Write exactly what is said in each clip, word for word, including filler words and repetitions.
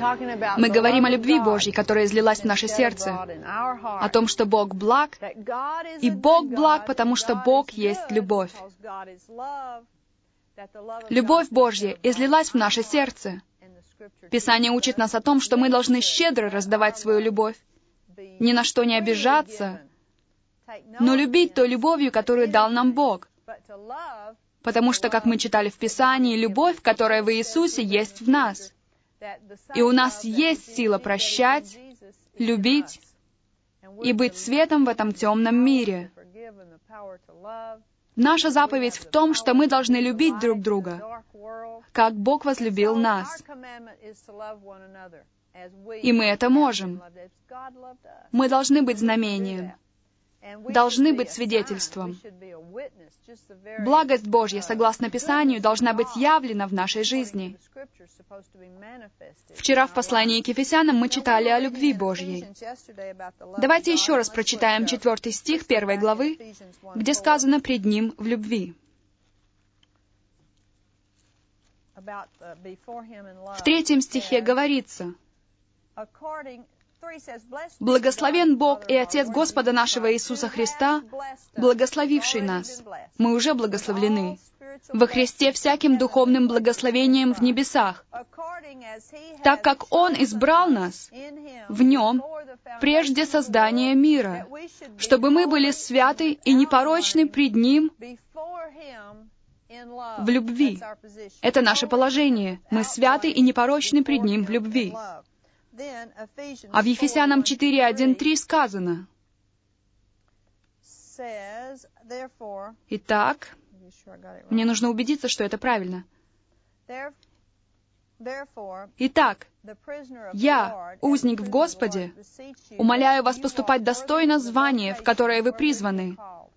Мы говорим о любви Божьей, которая излилась в наше сердце, о том, что Бог благ, и Бог благ, потому что Бог есть любовь. Любовь Божья излилась в наше сердце. Писание учит нас о том, что мы должны щедро раздавать свою любовь, ни на что не обижаться, но любить той любовью, которую дал нам Бог. Потому что, как мы читали в Писании, любовь, которая в Иисусе, есть в нас. И у нас есть сила прощать, любить и быть светом в этом темном мире. Наша заповедь в том, что мы должны любить друг друга, как Бог возлюбил нас. И мы это можем. Мы должны быть знамением, должны быть свидетельством. Благость Божья, согласно Писанию, должна быть явлена в нашей жизни. Вчера в послании к Ефесянам мы читали о любви Божьей. Давайте еще раз прочитаем четвертый стих первой главы, где сказано «пред Ним в любви». В третьем стихе говорится: «Благословен Бог и Отец Господа нашего Иисуса Христа, благословивший нас». Мы уже благословлены во Христе всяким духовным благословением в небесах, так как Он избрал нас в Нем прежде создания мира, чтобы мы были святы и непорочны пред Ним в любви. Это наше положение. Мы святы и непорочны пред Ним в любви. А в Ефесянам четыре, один, три сказано: «Итак», мне нужно убедиться, что это правильно. «Итак, я, узник в Господе, умоляю вас поступать достойно звания, в которое вы призваны,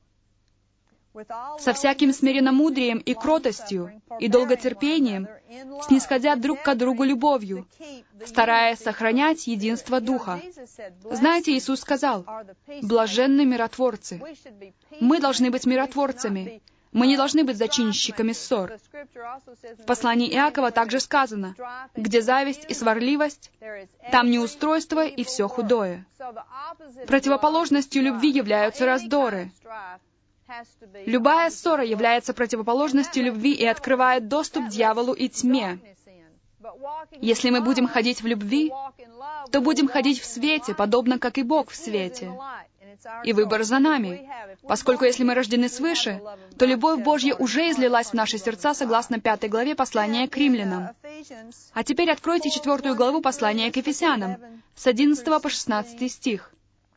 со всяким смиренномудрием и кротостью, и долготерпением, снисходя друг к другу любовью, стараясь сохранять единство Духа». Знаете, Иисус сказал: «Блаженны миротворцы». Мы должны быть миротворцами. Мы не должны быть зачинщиками ссор. В послании Иакова также сказано: «Где зависть и сварливость, там неустройство и все худое». Противоположностью любви являются раздоры. Любая ссора является противоположностью любви и открывает доступ к дьяволу и тьме. Если мы будем ходить в любви, то будем ходить в свете, подобно как и Бог в свете. И выбор за нами, поскольку если мы рождены свыше, то любовь Божья уже излилась в наши сердца, согласно пятой главе послания к римлянам. А теперь откройте четвертую главу послания к Ефесянам, с одиннадцатого по шестнадцатый стих.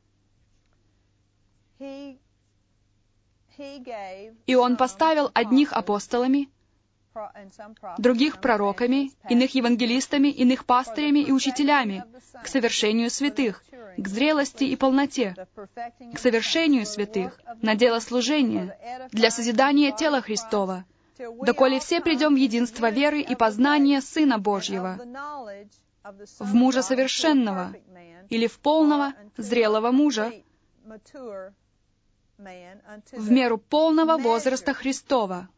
«И Он поставил одних апостолами, других пророками, иных евангелистами, иных пастырями и учителями, к совершению святых, к зрелости и полноте, к совершению святых, на дело служения, для созидания тела Христова, доколе все придем в единство веры и познания Сына Божьего, в мужа совершенного, или в полного, зрелого мужа, в меру полного возраста Христова».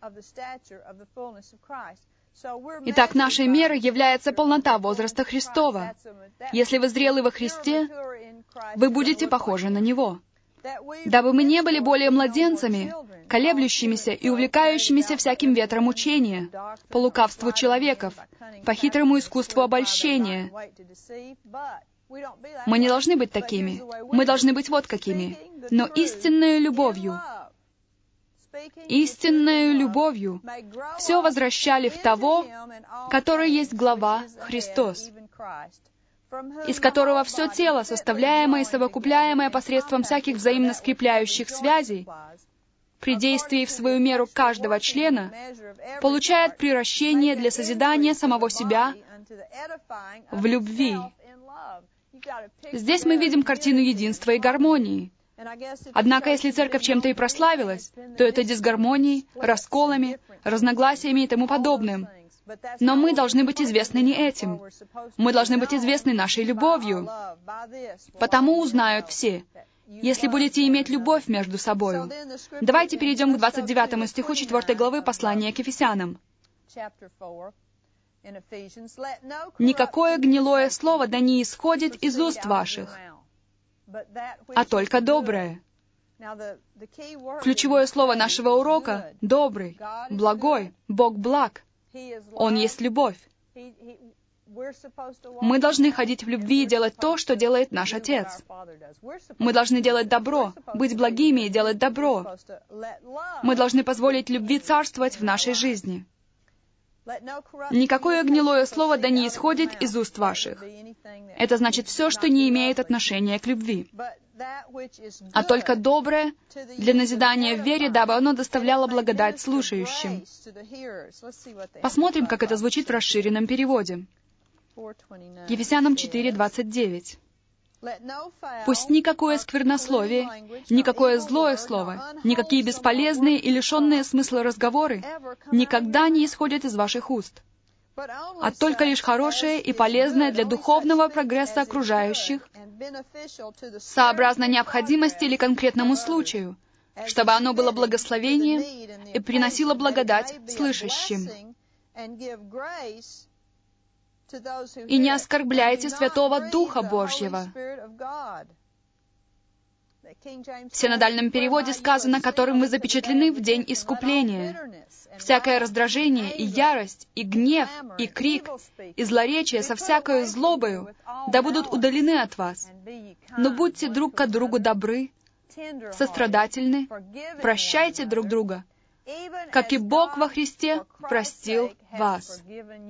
Итак, нашей мерой является полнота возраста Христова. Если вы зрелы во Христе, вы будете похожи на Него. Дабы мы не были более младенцами, колеблющимися и увлекающимися всяким ветром учения, по лукавству человеков, по хитрому искусству обольщения. Мы не должны быть такими. Мы должны быть вот какими. Но истинною любовью, истинною любовью все возвращали в того, который есть глава Христос, из которого все тело, составляемое и совокупляемое посредством всяких взаимно скрепляющих связей, при действии в свою меру каждого члена, получает приращение для созидания самого себя в любви. Здесь мы видим картину единства и гармонии. Однако, если церковь чем-то и прославилась, то это дисгармонией, расколами, разногласиями и тому подобным. Но мы должны быть известны не этим. Мы должны быть известны нашей любовью. Потому узнают все, если будете иметь любовь между собою. Давайте перейдем к двадцать девятому стиху четвёртой главы послания к Ефесянам. Никакое гнилое слово да не исходит из уст ваших, а только доброе. Ключевое слово нашего урока — добрый, благой, Бог благ. Он есть любовь. Мы должны ходить в любви и делать то, что делает наш Отец. Мы должны делать добро, быть благими и делать добро. Мы должны позволить любви царствовать в нашей жизни. Никакое гнилое слово да не исходит из уст ваших. Это значит все, что не имеет отношения к любви, а только доброе для назидания в вере, дабы оно доставляло благодать слушающим. Посмотрим, как это звучит в расширенном переводе. Ефесянам четыре, двадцать девять. «Пусть никакое сквернословие, никакое злое слово, никакие бесполезные и лишенные смысла разговоры никогда не исходят из ваших уст, а только лишь хорошее и полезное для духовного прогресса окружающих, сообразно необходимости или конкретному случаю, чтобы оно было благословением и приносило благодать слышащим. И не оскорбляйте Святого Духа Божьего». В синодальном переводе сказано, «которым вы запечатлены в день искупления». Всякое раздражение и ярость, и гнев, и крик, и злоречие со всякою злобою да будут удалены от вас. Но будьте друг к другу добры, сострадательны, прощайте друг друга, как и Бог во Христе простил вас.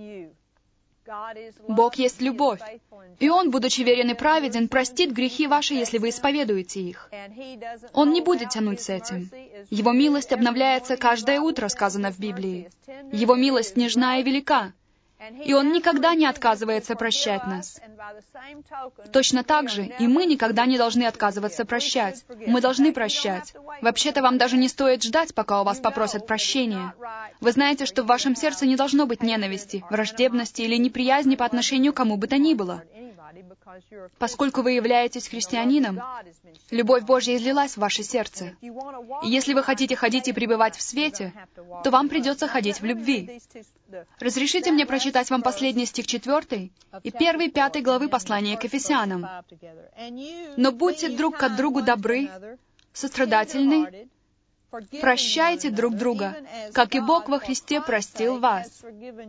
Бог есть любовь, и Он, будучи верен и праведен, простит грехи ваши, если вы исповедуете их. Он не будет тянуть с этим. Его милость обновляется каждое утро, сказано в Библии. Его милость нежна и велика, и Он никогда не отказывается прощать нас. Точно так же и мы никогда не должны отказываться прощать. Мы должны прощать. Вообще-то вам даже не стоит ждать, пока у вас попросят прощения. Вы знаете, что в вашем сердце не должно быть ненависти, враждебности или неприязни по отношению к кому бы то ни было. Поскольку вы являетесь христианином, любовь Божья излилась в ваше сердце. И если вы хотите ходить и пребывать в свете, то вам придется ходить в любви. Разрешите мне прочитать вам последний стих четвёртой и первой пятой главы послания к Ефесянам. «Но будьте друг к другу добры, сострадательны, прощайте друг друга, как и Бог во Христе простил вас.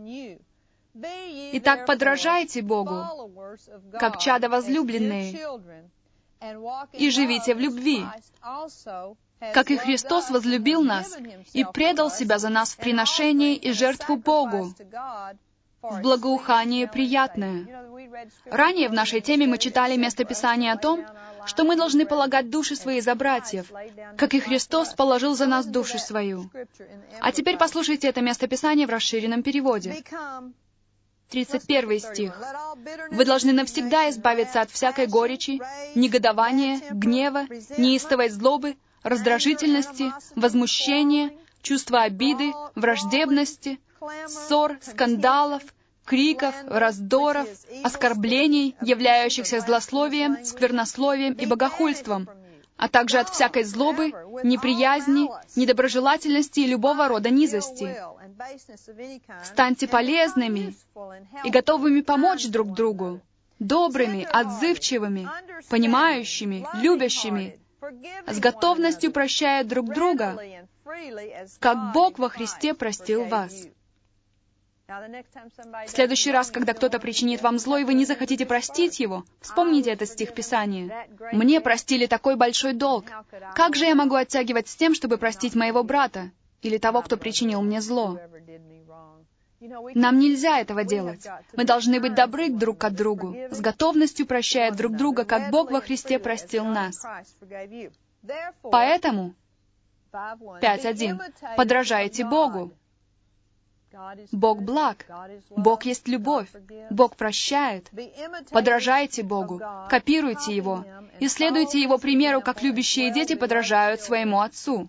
Итак, подражайте Богу, как чада возлюбленные, и живите в любви, как и Христос возлюбил нас и предал себя за нас в приношение и жертву Богу, в благоухание приятное». Ранее в нашей теме мы читали местописание о том, что мы должны полагать души свои за братьев, как и Христос положил за нас душу свою. А теперь послушайте это местописание в расширенном переводе. тридцать первый стих. «Вы должны навсегда избавиться от всякой горечи, негодования, гнева, неистовой злобы, раздражительности, возмущения, чувства обиды, враждебности, ссор, скандалов, криков, раздоров, оскорблений, являющихся злословием, сквернословием и богохульством, а также от всякой злобы, неприязни, недоброжелательности и любого рода низости. Станьте полезными и готовыми помочь друг другу, добрыми, отзывчивыми, понимающими, любящими, с готовностью прощая друг друга, как Бог во Христе простил вас». В следующий раз, когда кто-то причинит вам зло, и вы не захотите простить его, вспомните этот стих Писания. «Мне простили такой большой долг. Как же я могу оттягивать с тем, чтобы простить моего брата или того, кто причинил мне зло?» Нам нельзя этого делать. Мы должны быть добры друг к другу, с готовностью прощая друг друга, как Бог во Христе простил нас. Поэтому, пять один, подражайте Богу. Бог благ, Бог есть любовь, Бог прощает. Подражайте Богу, копируйте Его, и следуйте Его примеру, как любящие дети подражают своему Отцу.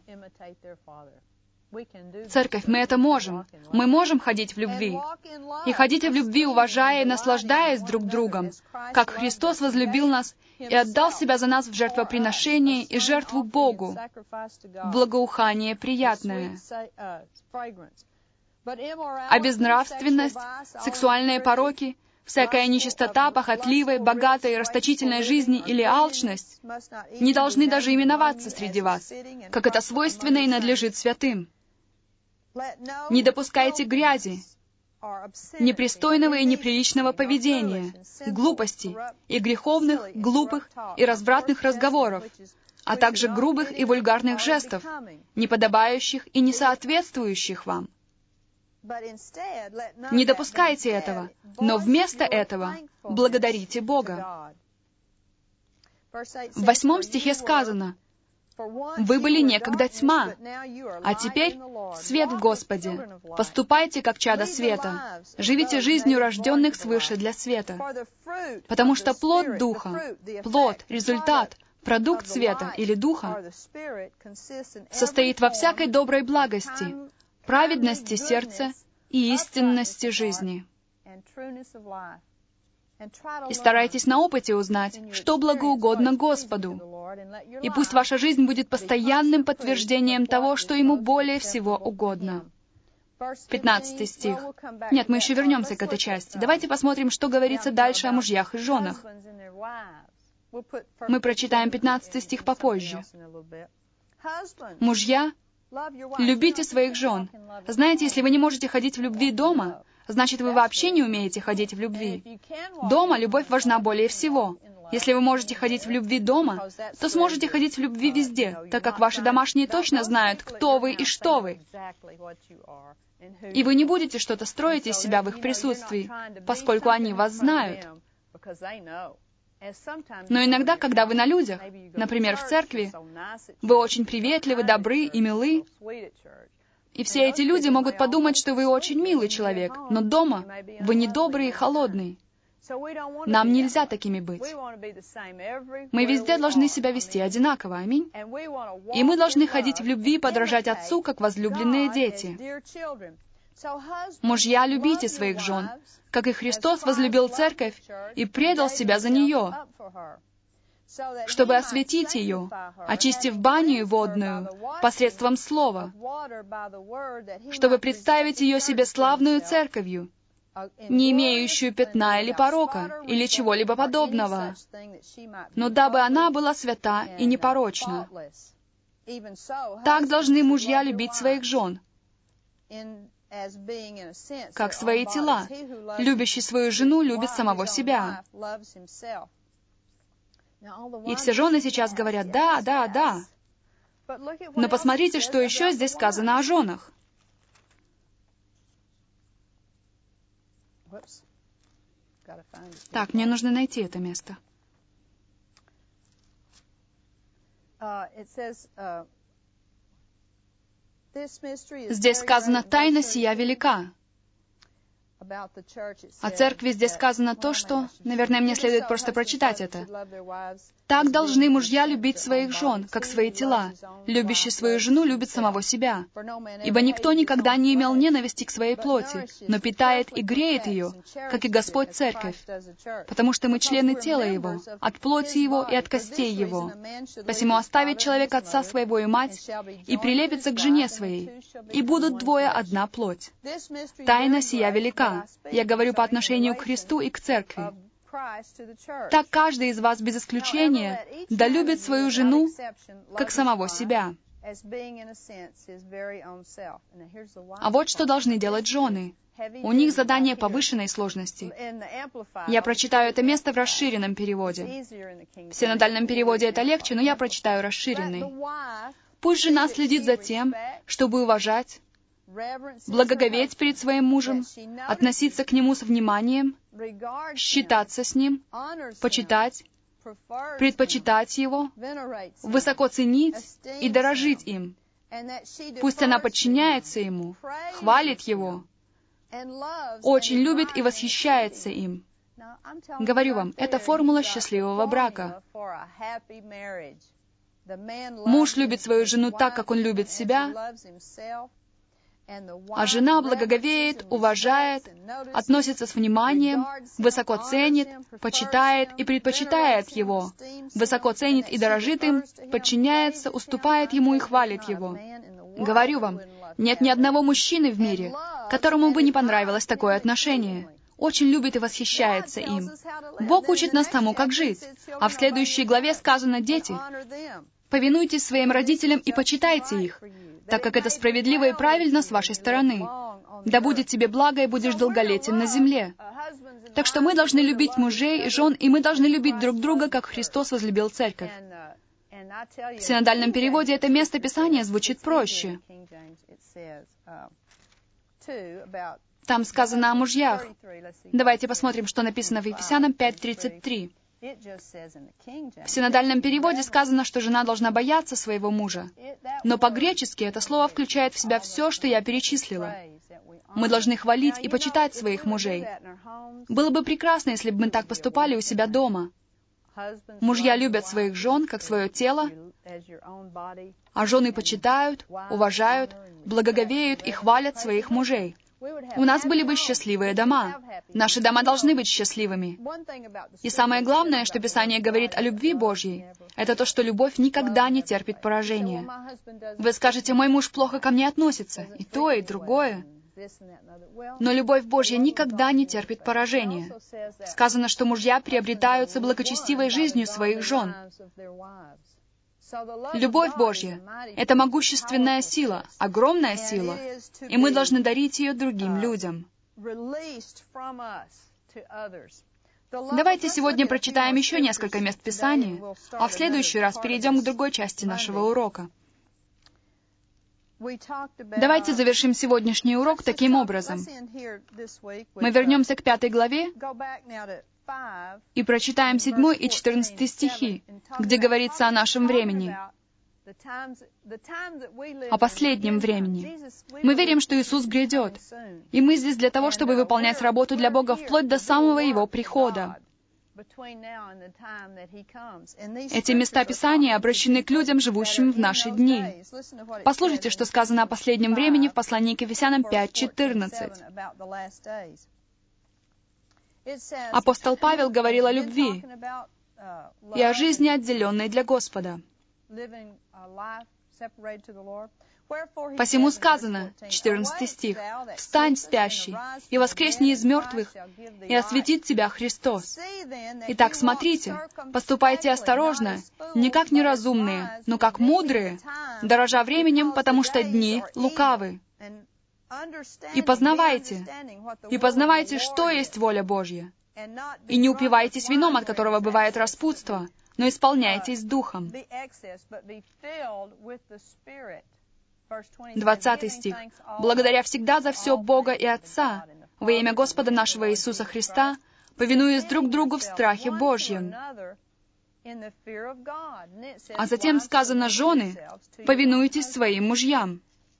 Церковь, мы это можем. Мы можем ходить в любви. И ходить в любви, уважая и наслаждаясь друг другом, как Христос возлюбил нас и отдал себя за нас в жертвоприношение и жертву Богу, в благоухание приятное. А безнравственность, сексуальные пороки, всякая нечистота, похотливой, богатой и расточительной жизни или алчность не должны даже именоваться среди вас, как это свойственно и надлежит святым. Не допускайте грязи, непристойного и неприличного поведения, глупостей и греховных, глупых и развратных разговоров, а также грубых и вульгарных жестов, неподобающих и не соответствующих вам. Не допускайте этого, но вместо этого благодарите Бога. В восьмом стихе сказано: «Вы были некогда тьма, а теперь свет в Господе. Поступайте, как чада света. Живите жизнью рожденных свыше для света. Потому что плод Духа, плод, результат, продукт света или Духа состоит во всякой доброй благости, праведности сердца и истинности жизни». И старайтесь на опыте узнать, что благоугодно Господу. И пусть ваша жизнь будет постоянным подтверждением того, что Ему более всего угодно. Пятнадцатый стих. Нет, мы еще вернемся к этой части. Давайте посмотрим, что говорится дальше о мужьях и женах. Мы прочитаем пятнадцатый стих попозже. Мужья, любите своих жен. Знаете, если вы не можете ходить в любви дома, значит, вы вообще не умеете ходить в любви. Дома любовь важна более всего. Если вы можете ходить в любви дома, то сможете ходить в любви везде, так как ваши домашние точно знают, кто вы и что вы. И вы не будете что-то строить из себя в их присутствии, поскольку они вас знают. Но иногда, когда вы на людях, например, в церкви, вы очень приветливы, добры и милы, и все эти люди могут подумать, что вы очень милый человек, но дома вы недобрый и холодный. Нам нельзя такими быть. Мы везде должны себя вести одинаково, аминь. И мы должны ходить в любви и подражать Отцу, как возлюбленные дети. Мужья, любите своих жен, как и Христос возлюбил церковь и предал себя за нее, чтобы осветить ее, очистив баню водную посредством слова, чтобы представить ее себе славную церковью, не имеющую пятна или порока, или чего-либо подобного, но дабы она была свята и непорочна. Так должны мужья любить своих жен, как свои тела. Любящий свою жену любит самого себя. И все жены сейчас говорят: «Да, да, да». Но посмотрите, что еще здесь сказано о женах. Так, мне нужно найти это место. Здесь сказано: «Тайна сия велика». О церкви здесь сказано то, что... Наверное, мне следует просто прочитать это. «Так должны мужья любить своих жен, как свои тела. Любящий свою жену любит самого себя. Ибо никто никогда не имел ненависти к своей плоти, но питает и греет ее, как и Господь церковь. Потому что мы члены тела Его, от плоти Его и от костей Его. Посему оставит человек отца своего и мать, и прилепится к жене своей, и будут двое одна плоть. Тайна сия велика». Я говорю по отношению к Христу и к церкви. Так каждый из вас, без исключения, да любит свою жену, как самого себя. А вот что должны делать жены. У них задание повышенной сложности. Я прочитаю это место в расширенном переводе. В синодальном переводе это легче, но я прочитаю расширенный. «Пусть жена следит за тем, чтобы уважать, благоговеть перед своим мужем, относиться к нему с вниманием, считаться с ним, почитать, предпочитать его, высоко ценить и дорожить им. Пусть она подчиняется ему, хвалит его, очень любит и восхищается им». Говорю вам, это формула счастливого брака. Муж любит свою жену так, как он любит себя, а жена благоговеет, уважает, относится с вниманием, высоко ценит, почитает и предпочитает его, высоко ценит и дорожит им, подчиняется, уступает ему и хвалит его. Говорю вам, Нет ни одного мужчины в мире, которому бы не понравилось такое отношение. Очень любит и восхищается им. Бог учит нас тому, как жить. А в следующей главе сказано: «Дети, повинуйтесь своим родителям и почитайте их, так как это справедливо и правильно с вашей стороны. Да будет тебе благо, и будешь долголетен на земле». Так что мы должны любить мужей и жен, и мы должны любить друг друга, как Христос возлюбил церковь. В синодальном переводе это место Писания звучит проще. Там сказано о мужьях. Давайте посмотрим, что написано в Ефесянам пять тридцать три. В синодальном переводе сказано, что жена должна бояться своего мужа. Но по-гречески это слово включает в себя все, что я перечислила. Мы должны хвалить и почитать своих мужей. Было бы прекрасно, если бы мы так поступали у себя дома. Мужья любят своих жен, как свое тело, а жены почитают, уважают, благоговеют и хвалят своих мужей. У нас были бы счастливые дома. Наши дома должны быть счастливыми. И самое главное, что Писание говорит о любви Божьей, это то, что любовь никогда не терпит поражения. Вы скажете: «Мой муж плохо ко мне относится», и то, и другое. Но любовь Божья никогда не терпит поражения. Сказано, что мужья приобретаются благочестивой жизнью своих жен. Любовь Божья — это могущественная сила, огромная сила, и мы должны дарить ее другим людям. Давайте сегодня прочитаем еще несколько мест Писания, а в следующий раз перейдем к другой части нашего урока. Давайте завершим сегодняшний урок таким образом. Мы вернемся к пятой главе и прочитаем седьмой и четырнадцатый стихи, где говорится о нашем времени, о последнем времени. Мы верим, что Иисус грядет, и мы здесь для того, чтобы выполнять работу для Бога вплоть до самого Его прихода. Эти места Писания обращены к людям, живущим в наши дни. Послушайте, что сказано о последнем времени в послании к Ефесянам пять четырнадцать. Апостол Павел говорил о любви и о жизни, отделенной для Господа. Посему сказано, четырнадцатый стих, «Встань, спящий, и воскресни из мертвых, и осветит тебя Христос». Итак, смотрите, поступайте осторожно, не как неразумные, но как мудрые, дорожа временем, потому что дни лукавы. И познавайте, и познавайте, что есть воля Божья. И не упивайтесь вином, от которого бывает распутство, но исполняйтесь Духом. Двадцатый стих. «Благодаря всегда за все Бога и Отца, во имя Господа нашего Иисуса Христа, повинуясь друг другу в страхе Божьем». А затем сказано: «Жены, повинуйтесь своим мужьям».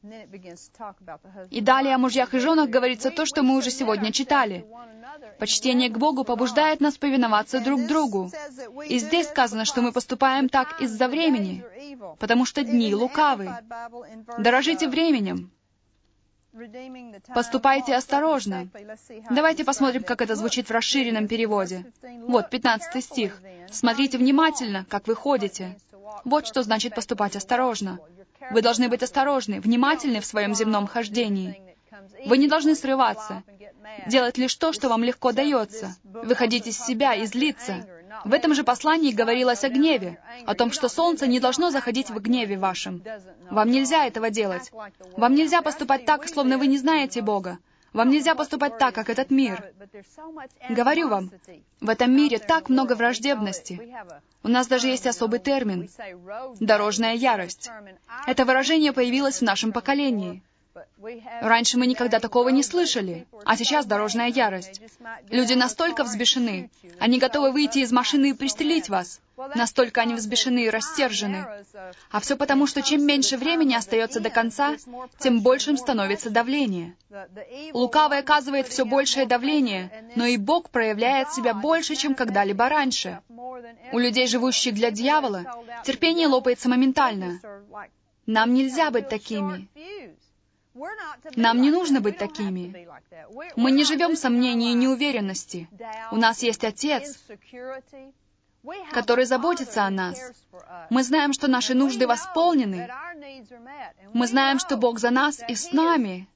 И далее о мужьях и женах говорится то, что мы уже сегодня читали. Почтение к Богу побуждает нас повиноваться друг другу. И здесь сказано, что мы поступаем так из-за времени, потому что дни лукавы. Дорожите временем. Поступайте осторожно. Давайте посмотрим, как это звучит в расширенном переводе. Вот, пятнадцатый стих. «Смотрите внимательно, как вы ходите». Вот что значит поступать осторожно. Вы должны быть осторожны, внимательны в своем земном хождении. Вы не должны срываться, делать лишь то, что вам легко дается, выходить из себя и злиться. В этом же послании говорилось о гневе, о том, что солнце не должно заходить в гневе вашем. Вам нельзя этого делать. Вам нельзя поступать так, словно вы не знаете Бога. Вам нельзя поступать так, как этот мир. Говорю вам, в этом мире так много враждебности. У нас даже есть особый термин — «дорожная ярость». Это выражение появилось в нашем поколении. Раньше мы никогда такого не слышали, а сейчас дорожная ярость. Люди настолько взбешены, они готовы выйти из машины и пристрелить вас. Настолько они взбешены и растержены. А все потому, что чем меньше времени остается до конца, тем большим становится давление. Лукавый оказывает все большее давление, но и Бог проявляет себя больше, чем когда-либо раньше. У людей, живущих для дьявола, терпение лопается моментально. Нам нельзя быть такими. Нам не нужно быть такими. Мы не живем в сомнении и неуверенности. У нас есть Отец. который заботится о нас. Мы знаем, что наши нужды восполнены. Мы знаем, что Бог за нас и с нами.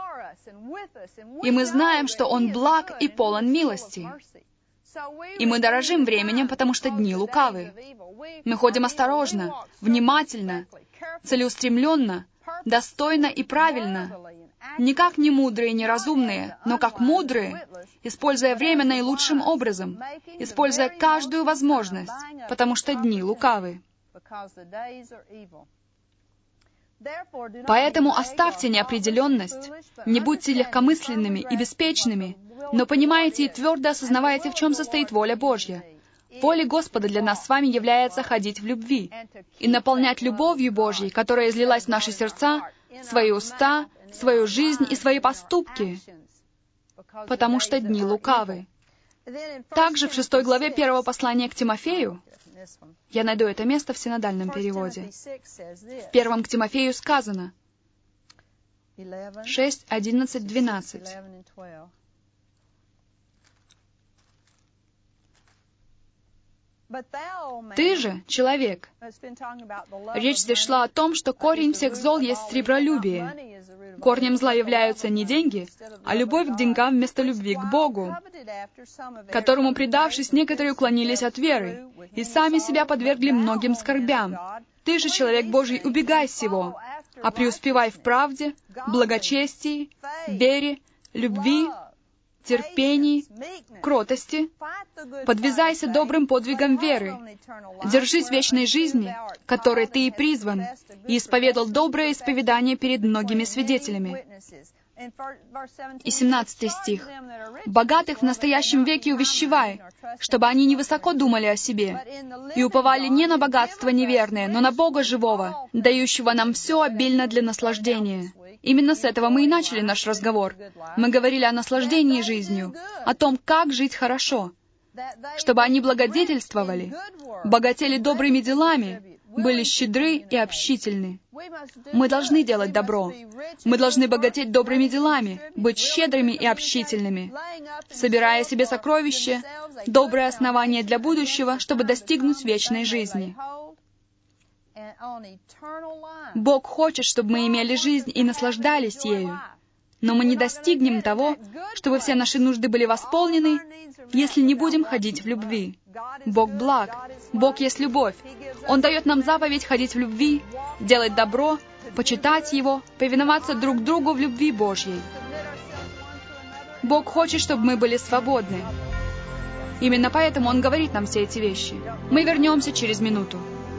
И мы знаем, что Он благ и полон милости. И мы дорожим временем, потому что дни лукавы. Мы ходим осторожно, внимательно, целеустремленно, достойно и правильно. Не как немудрые и неразумные, но как мудрые, используя время наилучшим образом, используя каждую возможность, потому что дни лукавы. Поэтому оставьте неопределенность, не будьте легкомысленными и беспечными, но понимаете и твердо осознавайте, в чем состоит воля Божья. Волей Господа для нас с вами является ходить в любви и наполнять любовью Божьей, которая излилась в наши сердца, свои уста, свою жизнь и свои поступки, потому что дни лукавы. Также в шестой главе первого послания к Тимофею, я найду это место в синодальном переводе, в первом к Тимофею сказано шесть, одиннадцать, двенадцать. Ты же, человек, речь здесь шла о том, что корень всех зол есть сребролюбие. Корнем зла являются не деньги, а любовь к деньгам вместо любви к Богу, которому, предавшись, некоторые уклонились от веры и сами себя подвергли многим скорбям. Ты же, человек Божий, убегай сего, а преуспевай в правде, благочестии, вере, любви, терпении, кротости, подвязайся добрым подвигом веры, держись вечной жизни, которой ты и призван, и исповедал доброе исповедание перед многими свидетелями. И семнадцатый стих. «Богатых в настоящем веке увещевай, чтобы они невысоко думали о себе, и уповали не на богатство неверное, но на Бога живого, дающего нам все обильно для наслаждения». Именно с этого мы и начали наш разговор. Мы говорили о наслаждении жизнью, о том, как жить хорошо, чтобы они благодетельствовали, богатели добрыми делами, были щедры и общительны. Мы должны делать добро. Мы должны богатеть добрыми делами, быть щедрыми и общительными, собирая себе сокровища, доброе основание для будущего, чтобы достигнуть вечной жизни. Бог хочет, чтобы мы имели жизнь и наслаждались ею. Но мы не достигнем того, чтобы все наши нужды были восполнены, если не будем ходить в любви. Бог благ. Бог есть любовь. Он дает нам заповедь ходить в любви, делать добро, почитать Его, повиноваться друг другу в любви Божьей. Бог хочет, чтобы мы были свободны. Именно поэтому Он говорит нам все эти вещи. Мы вернемся через минуту.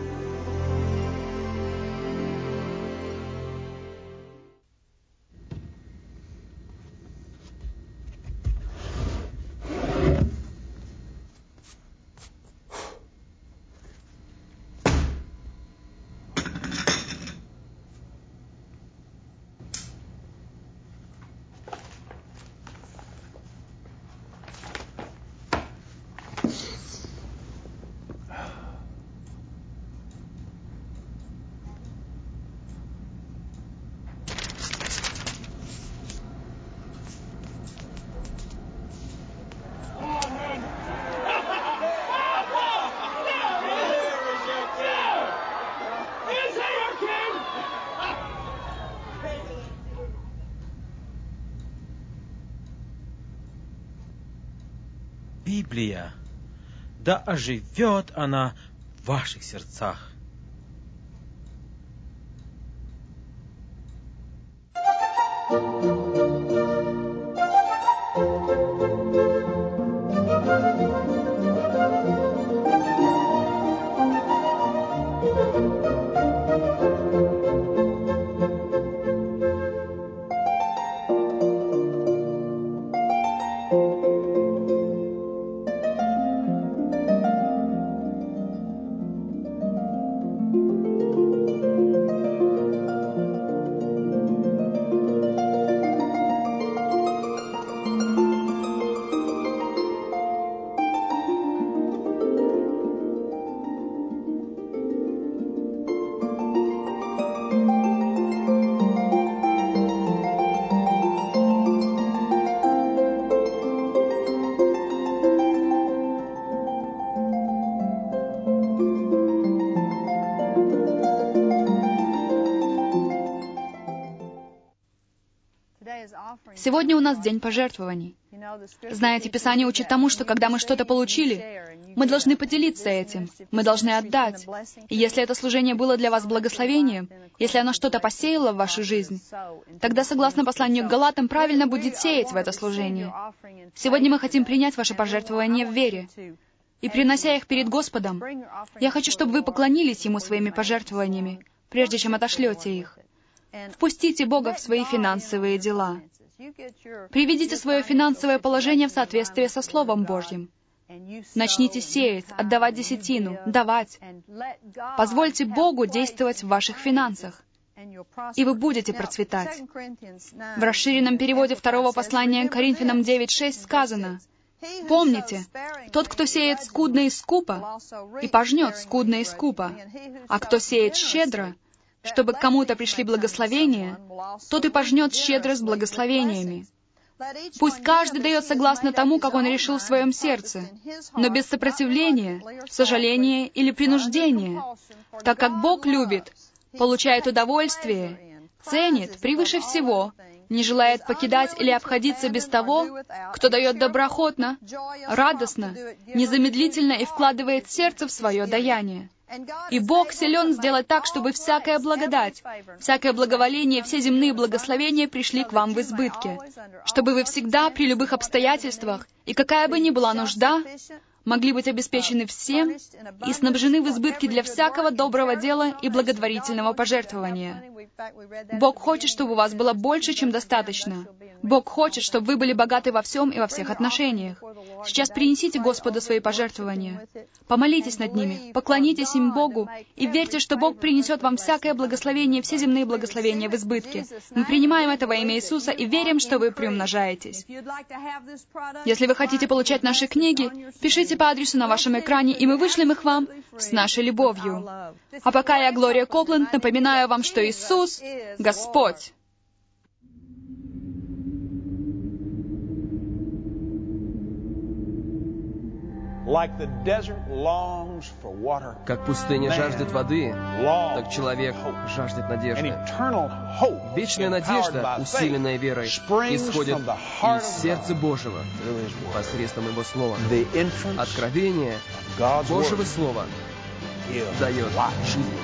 Библия, да оживет она в ваших сердцах. Сегодня у нас день пожертвований. Знаете, Писание учит тому, что когда мы что-то получили, мы должны поделиться этим, мы должны отдать. И если это служение было для вас благословением, если оно что-то посеяло в вашу жизнь, тогда, согласно посланию к Галатам, правильно будет сеять в это служение. Сегодня мы хотим принять ваши пожертвования в вере. И принося их перед Господом, я хочу, чтобы вы поклонились Ему своими пожертвованиями, прежде чем отошлете их. Впустите Бога в свои финансовые дела. Приведите свое финансовое положение в соответствие со Словом Божьим. Начните сеять, отдавать десятину, давать. Позвольте Богу действовать в ваших финансах, и вы будете процветать. В расширенном переводе второго послания к Коринфянам девять шесть сказано: «Помните, тот, кто сеет скудно и скупо, и пожнет скудно и скупо, а кто сеет щедро, чтобы к кому-то пришли благословения, тот и пожнет щедро с благословениями. Пусть каждый дает согласно тому, как он решил в своем сердце, но без сопротивления, сожаления или принуждения, так как Бог любит, получает удовольствие, ценит превыше всего, не желает покидать или обходиться без того, кто дает доброохотно, радостно, незамедлительно и вкладывает сердце в свое даяние. И Бог силен сделать так, чтобы всякая благодать, всякое благоволение, все земные благословения пришли к вам в избытке, чтобы вы всегда, при любых обстоятельствах, и какая бы ни была нужда, могли быть обеспечены всем и снабжены в избытке для всякого доброго дела и благотворительного пожертвования. Бог хочет, чтобы у вас было больше, чем достаточно. Бог хочет, чтобы вы были богаты во всем и во всех отношениях. Сейчас принесите Господу свои пожертвования. Помолитесь над ними, поклонитесь им Богу и верьте, что Бог принесет вам всякое благословение, все земные благословения в избытке. Мы принимаем это во имя Иисуса и верим, что вы приумножаетесь. Если вы хотите получать наши книги, пишите по адресу на вашем экране, и мы вышлем их вам с нашей любовью. А пока я, Глория Копленд, напоминаю вам, что Иисус — Господь. Как пустыня жаждет воды, так человек жаждет надежды. Вечная надежда, усиленная верой, исходит из сердца Божьего посредством Его Слова. Откровение Божьего Слова дает жизнь.